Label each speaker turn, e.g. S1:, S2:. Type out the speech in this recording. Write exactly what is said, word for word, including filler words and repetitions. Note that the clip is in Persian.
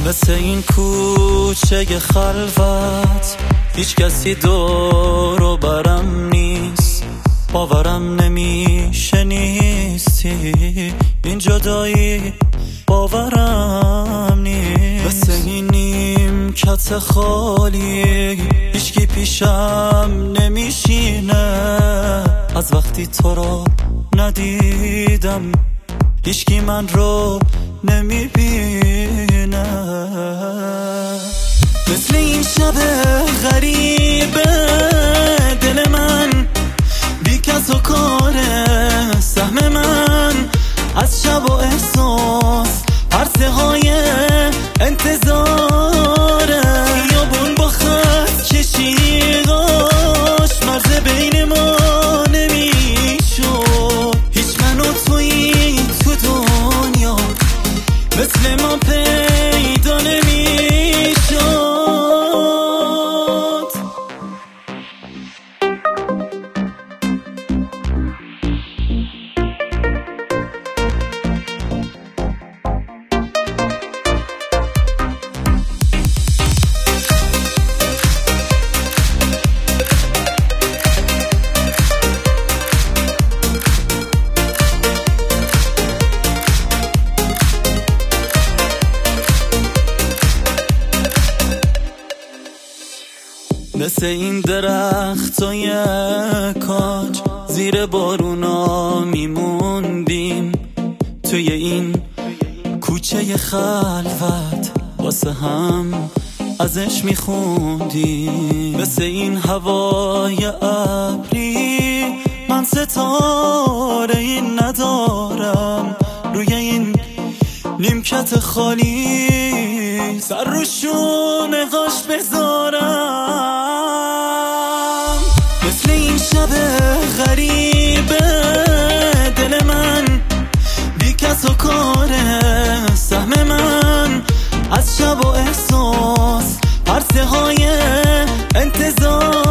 S1: مثل این کوچه خلوت هیچ کسی دور و برم نیست، باورم نمیشه نیستی، این جدایی باورم نیست. مثل این نیمکت خالی هیچکی پیشم نمیشینه، از وقتی تو رو ندیدم هیچکی من رو نمیبینه. مثل این شب غریبه دل من بی کس و کاره، سهم من از شب و احساس عرصه های انتظاره. خیابون با خط کشیداش مرز بین ما نمیشد، هیچ من و تویی تو دنیا مثل ما پیدا نمیشد. مثل این درختای کاج زیر بارونا میموندیم، توی این کوچه خلوت واسه هم ازش میخوندیم. مثل این هوای ابری من ستاره این ندارم، روی این نیمکت خالی سر رو شونه‌هاش بذارم. مثل این شب غریبه دل من بی کس و کاره، سهم من از شب و احساس عرصه های انتظار.